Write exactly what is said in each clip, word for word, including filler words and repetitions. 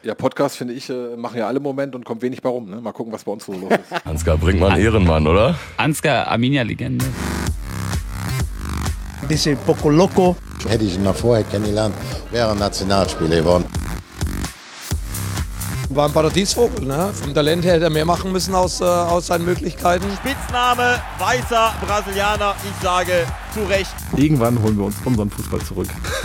Ja, Podcast, finde ich, äh, machen ja alle im Moment und kommt wenig bei rum. Ne? Mal gucken, was bei uns so los ist. Ansgar Brinkmann, Ehrenmann, oder? Ansgar, Arminia-Legende. Bisschen poco loco. Hätte ich ihn noch vorher kennengelernt, wäre er Nationalspieler geworden. War ein Paradiesvogel, ne? Vom Talent her hätte er mehr machen müssen aus, äh, aus seinen Möglichkeiten. Spitzname, weißer Brasilianer, ich sage zu Recht. Irgendwann holen wir uns unseren Fußball zurück.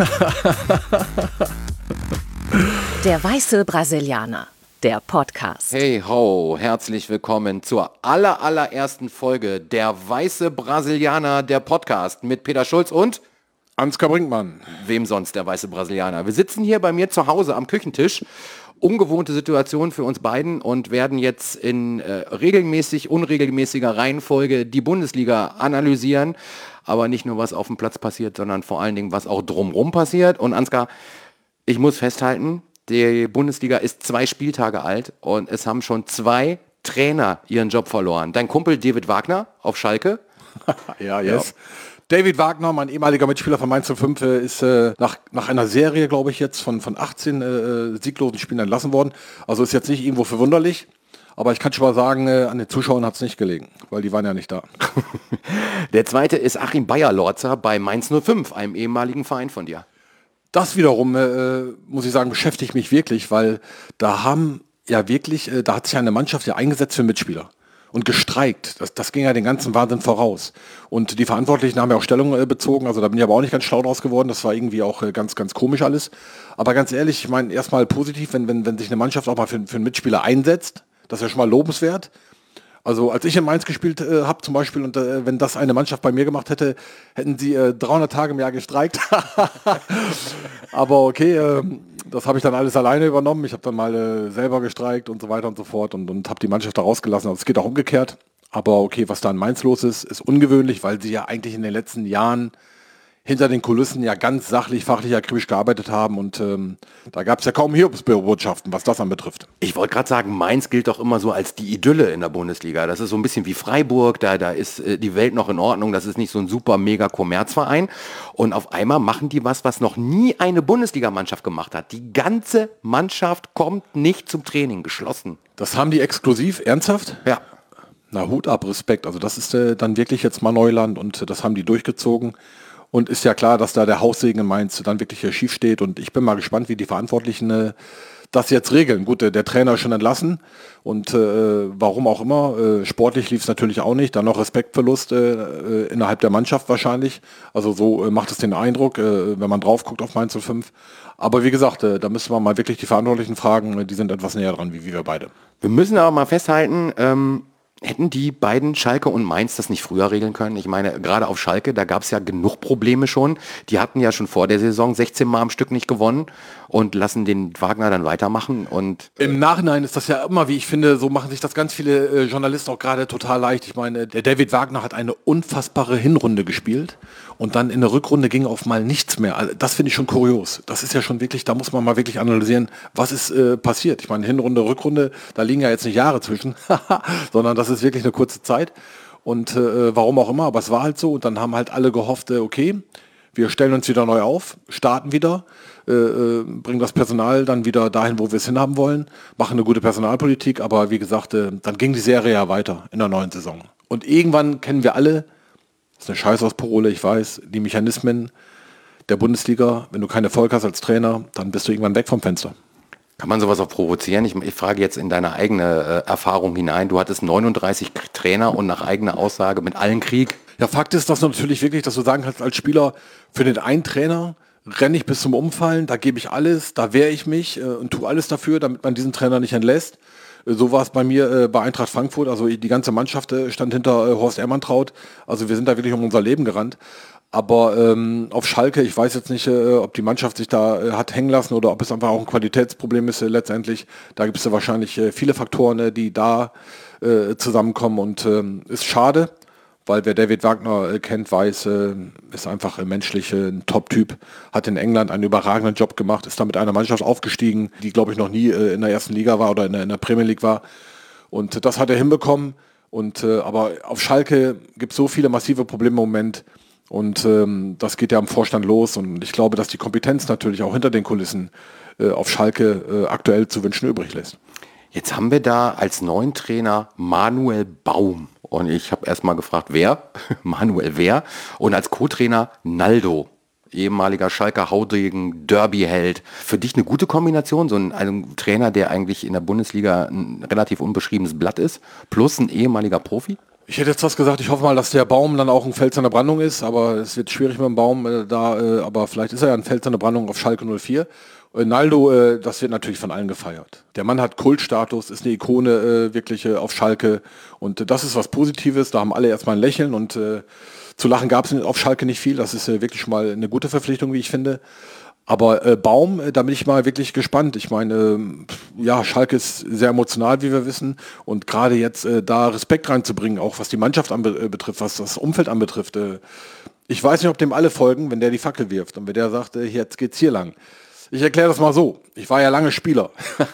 Der weiße Brasilianer, der Podcast. Hey ho, herzlich willkommen zur aller, allerersten Folge Der weiße Brasilianer, der Podcast mit Peter Schulz und Ansgar Brinkmann. Wem sonst, der weiße Brasilianer. Wir sitzen hier bei mir zu Hause am Küchentisch. Ungewohnte Situation für uns beiden und werden jetzt in äh, regelmäßig, unregelmäßiger Reihenfolge die Bundesliga analysieren. Aber nicht nur, was auf dem Platz passiert, sondern vor allen Dingen, was auch drumherum passiert. Und Ansgar, ich muss festhalten, die Bundesliga ist zwei Spieltage alt und es haben schon zwei Trainer ihren Job verloren. Dein Kumpel David Wagner auf Schalke. ja, yes. Ja. David Wagner, mein ehemaliger Mitspieler von Mainz null fünf, ist äh, nach, nach einer Serie, glaube ich, jetzt von, von achtzehn äh, sieglosen Spielen entlassen worden. Also ist jetzt nicht irgendwo verwunderlich. Aber ich kann schon mal sagen, äh, an den Zuschauern hat es nicht gelegen, weil die waren ja nicht da. Der zweite ist Achim Beyer-Lorzer bei Mainz null fünf, einem ehemaligen Verein von dir. Das wiederum, äh, muss ich sagen, beschäftigt mich wirklich, weil da haben ja wirklich, äh, da hat sich eine Mannschaft ja eingesetzt für Mitspieler und gestreikt. Das, das ging ja den ganzen Wahnsinn voraus. Und die Verantwortlichen haben ja auch Stellung äh, bezogen, also da bin ich aber auch nicht ganz schlau draus geworden, das war irgendwie auch äh, ganz, ganz komisch alles. Aber ganz ehrlich, ich meine, erstmal positiv, wenn, wenn, wenn sich eine Mannschaft auch mal für, für einen Mitspieler einsetzt, das ist ja schon mal lobenswert. Also als ich in Mainz gespielt äh, habe zum Beispiel und äh, wenn das eine Mannschaft bei mir gemacht hätte, hätten sie äh, dreihundert Tage im Jahr gestreikt. Aber okay, äh, das habe ich dann alles alleine übernommen. Ich habe dann mal äh, selber gestreikt und so weiter und so fort und, und habe die Mannschaft da rausgelassen. Also es geht auch umgekehrt. Aber okay, was da in Mainz los ist, ist ungewöhnlich, weil sie ja eigentlich in den letzten Jahren hinter den Kulissen ja ganz sachlich, fachlich, akribisch gearbeitet haben und ähm, da gab es ja kaum Hiobsbotschaften, was das anbetrifft. Ich wollte gerade sagen, Mainz gilt doch immer so als die Idylle in der Bundesliga. Das ist so ein bisschen wie Freiburg, da, da ist äh, die Welt noch in Ordnung, das ist nicht so ein super mega Kommerzverein und auf einmal machen die was, was noch nie eine Bundesligamannschaft gemacht hat. Die ganze Mannschaft kommt nicht zum Training, geschlossen. Das haben die exklusiv, ernsthaft? Ja. Na Hut ab, Respekt, also das ist äh, dann wirklich jetzt mal Neuland und äh, das haben die durchgezogen. Und ist ja klar, dass da der Haussegen in Mainz dann wirklich hier schief steht. Und ich bin mal gespannt, wie die Verantwortlichen äh, das jetzt regeln. Gut, der, der Trainer ist schon entlassen. Und äh, warum auch immer. Äh, sportlich lief es natürlich auch nicht. Dann noch Respektverlust äh, innerhalb der Mannschaft wahrscheinlich. Also so äh, macht es den Eindruck, äh, wenn man drauf guckt auf Mainz null fünf. Aber wie gesagt, äh, da müssen wir mal wirklich die Verantwortlichen fragen. Die sind etwas näher dran, wie, wie wir beide. Wir müssen aber mal festhalten, ähm hätten die beiden, Schalke und Mainz, das nicht früher regeln können? Ich meine, gerade auf Schalke, da gab es ja genug Probleme schon. Die hatten ja schon vor der Saison sechzehn Mal am Stück nicht gewonnen und lassen den Wagner dann weitermachen. Und im Nachhinein ist das ja immer, wie ich finde, so machen sich das ganz viele äh, Journalisten auch gerade total leicht. Ich meine, der David Wagner hat eine unfassbare Hinrunde gespielt und dann in der Rückrunde ging auf mal nichts mehr. Also das finde ich schon kurios. Das ist ja schon wirklich, da muss man mal wirklich analysieren, was ist äh, passiert. Ich meine, Hinrunde, Rückrunde, da liegen ja jetzt nicht Jahre zwischen, sondern das ist wirklich eine kurze Zeit und äh, warum auch immer, aber es war halt so und dann haben halt alle gehofft, äh, okay, wir stellen uns wieder neu auf, starten wieder, äh, äh, bringen das Personal dann wieder dahin, wo wir es hinhaben wollen, machen eine gute Personalpolitik, aber wie gesagt, äh, dann ging die Serie ja weiter in der neuen Saison. Und irgendwann kennen wir alle, das ist eine Scheißausparole, ich weiß, die Mechanismen der Bundesliga, wenn du keinen Erfolg hast als Trainer, dann bist du irgendwann weg vom Fenster. Kann man sowas auch provozieren? Ich, ich frage jetzt in deine eigene äh, Erfahrung hinein. Du hattest neununddreißig Trainer und nach eigener Aussage mit allen Krieg. Ja, Fakt ist das natürlich wirklich, dass du sagen kannst, als Spieler, für den einen Trainer renne ich bis zum Umfallen, da gebe ich alles, da wehre ich mich äh, und tue alles dafür, damit man diesen Trainer nicht entlässt. Äh, so war es bei mir äh, bei Eintracht Frankfurt, also die ganze Mannschaft äh, stand hinter äh, Horst Ehrmantraut. Also wir sind da wirklich um unser Leben gerannt. Aber ähm, auf Schalke, ich weiß jetzt nicht, äh, ob die Mannschaft sich da äh, hat hängen lassen oder ob es einfach auch ein Qualitätsproblem ist äh, letztendlich. Da gibt es ja wahrscheinlich äh, viele Faktoren, äh, die da äh, zusammenkommen und ähm, ist schade, weil wer David Wagner äh, kennt, weiß, äh, ist einfach äh, menschlich äh, ein Top-Typ, hat in England einen überragenden Job gemacht, ist da mit einer Mannschaft aufgestiegen, die glaube ich noch nie äh, in der ersten Liga war oder in der, in der Premier League war. Und äh, das hat er hinbekommen. Und äh, aber auf Schalke gibt es so viele massive Probleme im Moment. Und ähm, das geht ja am Vorstand los und ich glaube, dass die Kompetenz natürlich auch hinter den Kulissen äh, auf Schalke äh, aktuell zu wünschen übrig lässt. Jetzt haben wir da als neuen Trainer Manuel Baum. Und ich habe erst mal gefragt, wer? Manuel wer? Und als Co-Trainer Naldo, ehemaliger Schalker Haudegen, Derby-Held. Für dich eine gute Kombination, so ein, ein Trainer, der eigentlich in der Bundesliga ein relativ unbeschriebenes Blatt ist, plus ein ehemaliger Profi? Ich hätte jetzt was gesagt, ich hoffe mal, dass der Baum dann auch ein Fels in der Brandung ist, aber es wird schwierig mit dem Baum äh, da, äh, aber vielleicht ist er ja ein Fels in der Brandung auf Schalke null vier. Äh, Naldo, äh, das wird natürlich von allen gefeiert. Der Mann hat Kultstatus, ist eine Ikone äh, wirklich äh, auf Schalke und äh, das ist was Positives, da haben alle erstmal ein Lächeln und äh, zu lachen gab es auf Schalke nicht viel, das ist äh, wirklich schon mal eine gute Verpflichtung, wie ich finde. Aber äh, Baum, äh, da bin ich mal wirklich gespannt. Ich meine, äh, ja, Schalke ist sehr emotional, wie wir wissen. Und gerade jetzt äh, da Respekt reinzubringen, auch was die Mannschaft anbe- äh, betrifft, was das Umfeld anbetrifft. Äh, ich weiß nicht, ob dem alle folgen, wenn der die Fackel wirft und wenn der sagt, äh, jetzt geht's hier lang. Ich erkläre das mal so. Ich war ja lange Spieler.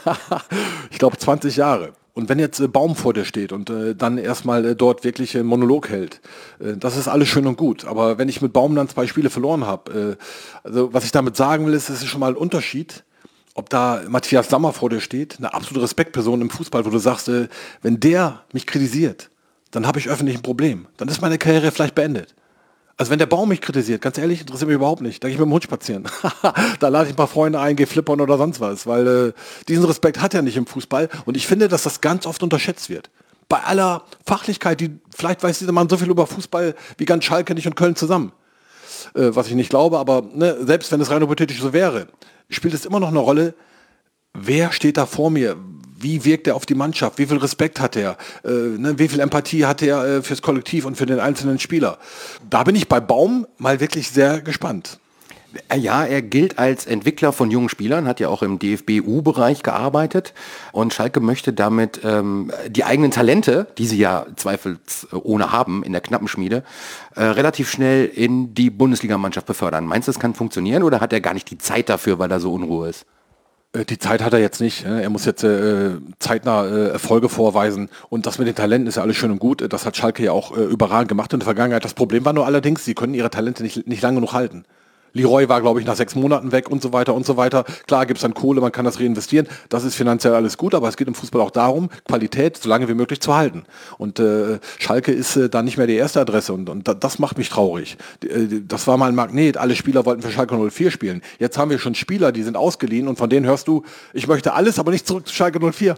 Ich glaube zwanzig Jahre. Und wenn jetzt äh, Baum vor dir steht und äh, dann erstmal äh, dort wirklich einen Monolog hält, äh, das ist alles schön und gut. Aber wenn ich mit Baum dann zwei Spiele verloren habe, äh, also was ich damit sagen will, ist, es ist schon mal ein Unterschied, ob da Matthias Sammer vor dir steht, eine absolute Respektperson im Fußball, wo du sagst, äh, wenn der mich kritisiert, dann habe ich öffentlich ein Problem. Dann ist meine Karriere vielleicht beendet. Also wenn der Baum mich kritisiert, ganz ehrlich, interessiert mich überhaupt nicht. Da gehe ich mit dem Hund spazieren. Da lade ich ein paar Freunde ein, gehe flippern oder sonst was. Weil äh, diesen Respekt hat er nicht im Fußball. Und ich finde, dass das ganz oft unterschätzt wird. Bei aller Fachlichkeit, die vielleicht weiß dieser Mann so viel über Fußball wie ganz Schalke nicht und Köln zusammen. Äh, was ich nicht glaube, aber ne, selbst wenn es rein hypothetisch so wäre, spielt es immer noch eine Rolle, wer steht da vor mir? Wie wirkt er auf die Mannschaft? Wie viel Respekt hat er? Äh, ne, wie viel Empathie hat er äh, fürs Kollektiv und für den einzelnen Spieler? Da bin ich bei Baum mal wirklich sehr gespannt. Ja, er gilt als Entwickler von jungen Spielern, hat ja auch im D F B-U-Bereich gearbeitet und Schalke möchte damit ähm, die eigenen Talente, die sie ja zweifelsohne haben in der Knappenschmiede, äh, relativ schnell in die Bundesligamannschaft befördern. Meinst du, das kann funktionieren oder hat er gar nicht die Zeit dafür, weil da so Unruhe ist? Die Zeit hat er jetzt nicht. Er muss jetzt äh, zeitnah äh, Erfolge vorweisen. Und das mit den Talenten ist ja alles schön und gut. Das hat Schalke ja auch äh, überragend gemacht in der Vergangenheit. Das Problem war nur allerdings, sie können ihre Talente nicht, nicht lange genug halten. Leroy war, glaube ich, nach sechs Monaten weg und so weiter und so weiter. Klar gibt es dann Kohle, man kann das reinvestieren. Das ist finanziell alles gut, aber es geht im Fußball auch darum, Qualität so lange wie möglich zu halten. Und äh, Schalke ist äh, da nicht mehr die erste Adresse und, und da, das macht mich traurig. Äh, das war mal ein Magnet, alle Spieler wollten für Schalke null vier spielen. Jetzt haben wir schon Spieler, die sind ausgeliehen und von denen hörst du, ich möchte alles, aber nicht zurück zu Schalke null vier.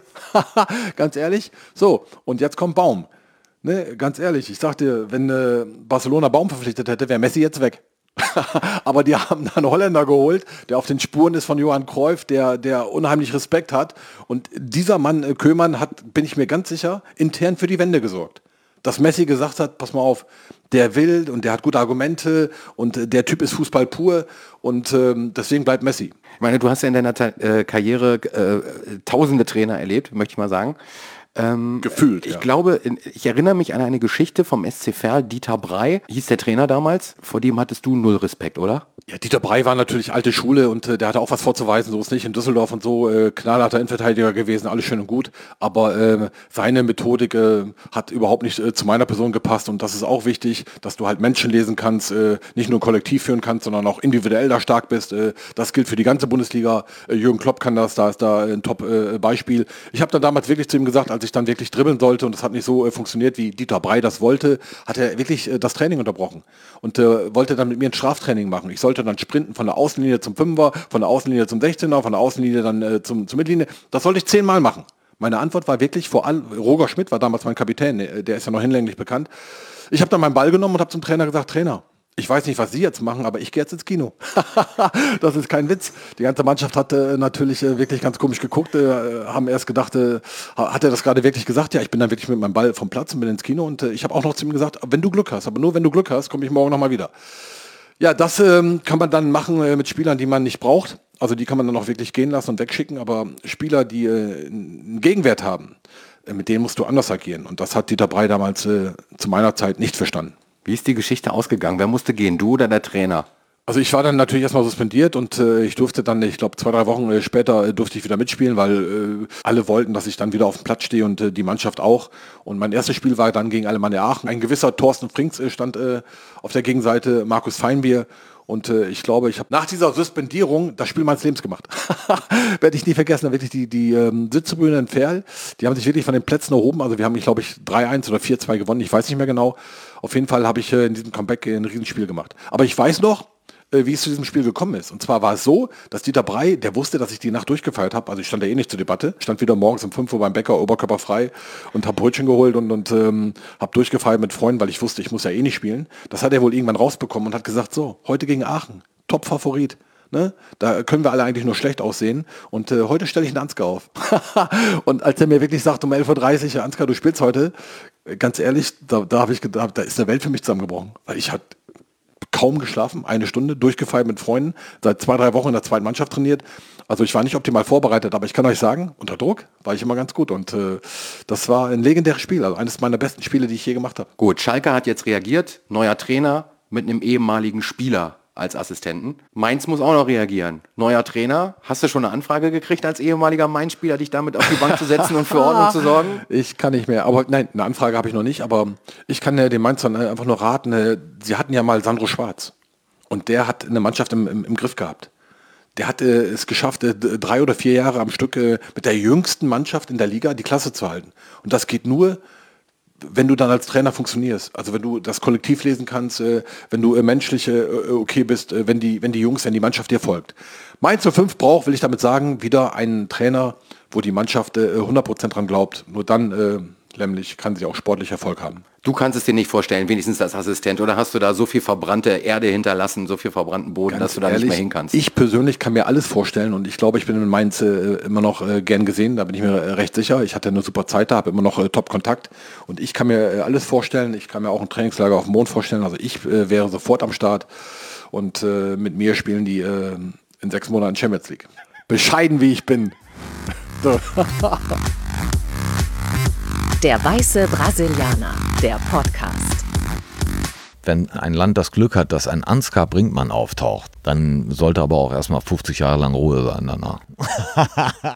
Ganz ehrlich. So, und jetzt kommt Baum. Ne, ganz ehrlich, ich sag dir, wenn äh, Barcelona Baum verpflichtet hätte, wäre Messi jetzt weg. Aber die haben da einen Holländer geholt, der auf den Spuren ist von Johann Cruyff, der, der unheimlich Respekt hat. Und dieser Mann, äh, Köhlmann, hat, bin ich mir ganz sicher, intern für die Wende gesorgt. Dass Messi gesagt hat, pass mal auf, der will und der hat gute Argumente und äh, der Typ ist Fußball pur und ähm, deswegen bleibt Messi. Ich meine, du hast ja in deiner Ta- äh, Karriere äh, tausende Trainer erlebt, möchte ich mal sagen. Ähm, Gefühlt, Ich ja. glaube, in, ich erinnere mich an eine Geschichte vom S C Verl, Dieter Brey, hieß der Trainer damals, vor dem hattest du null Respekt, oder? Ja, Dieter Brey war natürlich alte Schule und äh, der hatte auch was vorzuweisen, so ist nicht in Düsseldorf und so, äh, knallharter Innenverteidiger gewesen, alles schön und gut, aber äh, seine Methodik äh, hat überhaupt nicht äh, zu meiner Person gepasst und das ist auch wichtig, dass du halt Menschen lesen kannst, äh, nicht nur kollektiv führen kannst, sondern auch individuell da stark bist, äh, das gilt für die ganze Bundesliga, äh, Jürgen Klopp kann das, da ist da ein Top-Beispiel. Äh, ich habe dann damals wirklich zu ihm gesagt, als ich dann wirklich dribbeln sollte und das hat nicht so äh, funktioniert, wie Dieter Brey das wollte, hat er wirklich äh, das Training unterbrochen und äh, wollte dann mit mir ein Straftraining machen. Ich sollte dann sprinten von der Außenlinie zum Fünfer, von der Außenlinie zum sechzehner, von der Außenlinie dann äh, zum, zur Mittellinie. Das sollte ich zehnmal machen. Meine Antwort war wirklich, vor allem, Roger Schmidt war damals mein Kapitän, äh, der ist ja noch hinlänglich bekannt. Ich habe dann meinen Ball genommen und habe zum Trainer gesagt, Trainer, ich weiß nicht, was Sie jetzt machen, aber ich gehe jetzt ins Kino. Das ist kein Witz. Die ganze Mannschaft hat äh, natürlich äh, wirklich ganz komisch geguckt, äh, haben erst gedacht, äh, hat er das gerade wirklich gesagt? Ja, ich bin dann wirklich mit meinem Ball vom Platz und bin ins Kino und äh, ich habe auch noch zu ihm gesagt, wenn du Glück hast, aber nur wenn du Glück hast, komme ich morgen nochmal wieder. Ja, das ähm, kann man dann machen äh, mit Spielern, die man nicht braucht. Also die kann man dann auch wirklich gehen lassen und wegschicken, aber Spieler, die äh, einen Gegenwert haben, äh, mit denen musst du anders agieren. Und das hat Dieter Brey damals äh, zu meiner Zeit nicht verstanden. Wie ist die Geschichte ausgegangen? Wer musste gehen, du oder der Trainer? Also ich war dann natürlich erstmal suspendiert und äh, ich durfte dann, ich glaube zwei, drei Wochen äh, später äh, durfte ich wieder mitspielen, weil äh, alle wollten, dass ich dann wieder auf dem Platz stehe und äh, die Mannschaft auch. Und mein erstes Spiel war dann gegen Alemannia Aachen. Ein gewisser Thorsten Frings äh, stand äh, auf der Gegenseite, Markus Feinbier. Und äh, ich glaube, ich habe nach dieser Suspendierung das Spiel meines Lebens gemacht. Werde ich nie vergessen. Wirklich die, die ähm, Sitztribüne in Verl, die haben sich wirklich von den Plätzen erhoben. Also wir haben, ich glaube ich, drei eins oder vier zwei gewonnen. Ich weiß nicht mehr genau. Auf jeden Fall habe ich äh, in diesem Comeback äh, ein Riesenspiel gemacht. Aber ich weiß noch, äh, wie es zu diesem Spiel gekommen ist. Und zwar war es so, dass Dieter Brey, der wusste, dass ich die Nacht durchgefeiert habe. Also ich stand da eh nicht zur Debatte. Ich stand wieder morgens um fünf Uhr beim Bäcker, oberkörperfrei und habe Brötchen geholt und, und ähm, habe durchgefeiert mit Freunden, weil ich wusste, ich muss ja eh nicht spielen. Das hat er wohl irgendwann rausbekommen und hat gesagt, so, heute gegen Aachen. Top-Favorit. Ne? Da können wir alle eigentlich nur schlecht aussehen. Und äh, heute stelle ich einen Ansgar auf. Und als er mir wirklich sagt, um elf Uhr dreißig, Ansgar, du spielst heute, ganz ehrlich, da, da habe ich gedacht, da ist eine Welt für mich zusammengebrochen. Weil ich hatte kaum geschlafen, eine Stunde, durchgefeiert mit Freunden, seit zwei, drei Wochen in der zweiten Mannschaft trainiert. Also ich war nicht optimal vorbereitet, aber ich kann euch sagen, unter Druck war ich immer ganz gut. Und äh, das war ein legendäres Spiel, also eines meiner besten Spiele, die ich je gemacht habe. Gut, Schalke hat jetzt reagiert, neuer Trainer mit einem ehemaligen Spieler als Assistenten. Mainz muss auch noch reagieren. Neuer Trainer. Hast du schon eine Anfrage gekriegt als ehemaliger Mainz-Spieler, dich damit auf die Bank zu setzen und für Ordnung zu sorgen? Ich kann nicht mehr. Aber nein, eine Anfrage habe ich noch nicht. Aber ich kann äh, den Mainzern äh, einfach nur raten. Äh, sie hatten ja mal Sandro Schwarz. Und der hat eine Mannschaft im, im, im Griff gehabt. Der hat äh, es geschafft, äh, drei oder vier Jahre am Stück äh, mit der jüngsten Mannschaft in der Liga die Klasse zu halten. Und das geht nur, wenn du dann als Trainer funktionierst, also wenn du das Kollektiv lesen kannst, äh, wenn du äh, menschlich äh, okay bist, äh, wenn die wenn die Jungs, wenn die Mannschaft dir folgt. Mainz null fünf braucht, will ich damit sagen, wieder einen Trainer, wo die Mannschaft äh, hundert Prozent dran glaubt. Nur dann, äh, nämlich, kann sie auch sportlich Erfolg haben. Du kannst es dir nicht vorstellen, wenigstens als Assistent, oder hast du da so viel verbrannte Erde hinterlassen, so viel verbrannten Boden, Ganz dass du da ehrlich, nicht mehr hin kannst? Ich persönlich kann mir alles vorstellen und ich glaube, ich bin in Mainz äh, immer noch äh, gern gesehen, da bin ich mir äh, recht sicher. Ich hatte eine super Zeit da, habe immer noch äh, Top-Kontakt und ich kann mir äh, alles vorstellen. Ich kann mir auch ein Trainingslager auf dem Mond vorstellen. Also ich äh, wäre sofort am Start und äh, mit mir spielen die äh, in sechs Monaten Champions League. Bescheiden wie ich bin. So. Der weiße Brasilianer, der Podcast. Wenn ein Land das Glück hat, dass ein Ansgar Brinkmann auftaucht, dann sollte aber auch erstmal fünfzig Jahre lang Ruhe sein danach.